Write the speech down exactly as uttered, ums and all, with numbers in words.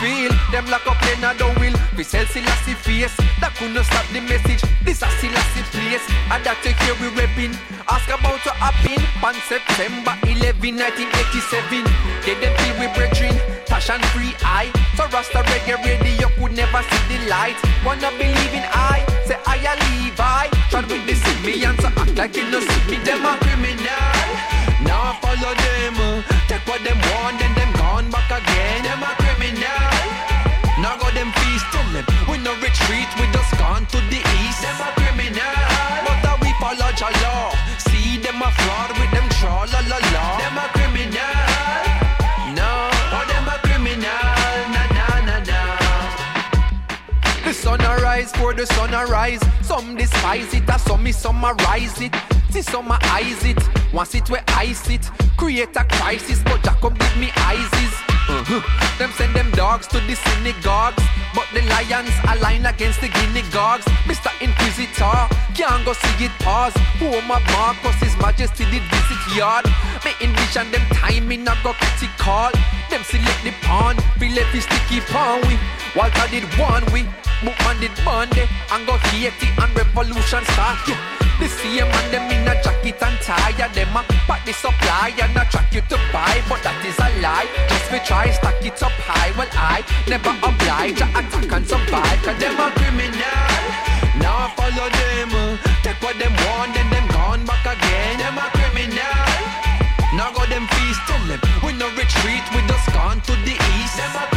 feel. Them lock up in a the will. We sell Selassie face. That couldn't stop the message. This a Selassie place. And that take care we repping. Ask about to happen. On September eleventh, nineteen eighty-seven. They them feel we brethren. Tash and free eye. So Rasta reggae radio could never see the light. Wanna believe in I. Say I a Levi. Try with the me and so act like you no see me. Them a criminal. Now follow them. Take what them want, then them gone back again. Them a criminal. Now go them feast, tell them we no retreat, we just gone to the east. Them a criminal, but uh, we follow the law. See them a fraud with them tra la la la. Them a criminal, no, oh them a criminal, na na na na. The sun arise for the sun arise. Some despise it, and some is summarize it. See some eyes it, once it where I sit. Create a crisis, but Jacob give me eyes. Uh-huh. Them send them dogs to the synagogues, but the lions align against the guinea dogs. Mister Inquisitor can't go see it pause. Home of Marcus, His Majesty did visit yard. Me envision them timing a go critical. Them select the pawn, we left the sticky pawn we. Walter did one we, Bookman did Monday, and go Haiti and revolution start. Yeah. The same man them in a jacket and tie. Them a pack the supply and attract you to buy, but that is a lie. Just we try stack it up high. Well I never oblige to attack and survive. Cause them a criminal. Now follow them. Take what them want, then them gone back again. Them a criminal. Now go them feast, tell them we no retreat, we just gone to the east. Them a